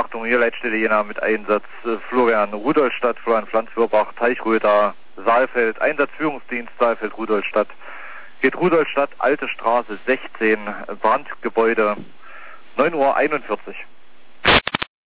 Achtung, hier Leitstelle Jena mit Einsatz Florian Rudolstadt, Florian Pflanzwürbach, Teichröder, Saalfeld, Einsatzführungsdienst Saalfeld, Rudolstadt. Geht Rudolstadt, Alte Straße 16, Brandgebäude, 9:41 Uhr.